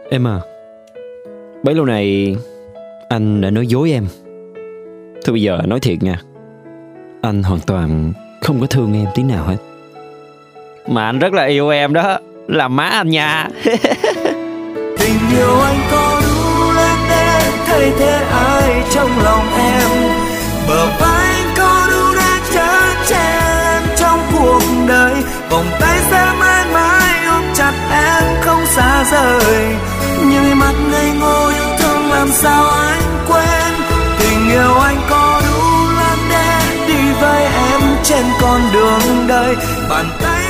Em à, bấy lâu này anh đã nói dối em. Thôi bây giờ nói thiệt nha, anh hoàn toàn không có thương em tí nào hết. Mà anh rất là yêu em đó, làm má anh nha. Tình yêu anh có đủ lớn để thay thế ai trong lòng em. Bờ vai anh có đủ để chở che em trong cuộc đời. Vòng tay sẽ mãi mãi ôm chặt em không xa rời. Nhưng mắt ngây ngô yêu thương làm sao anh quên. Tình yêu anh có đủ lớn để đi với em trên con đường đời. Bàn tay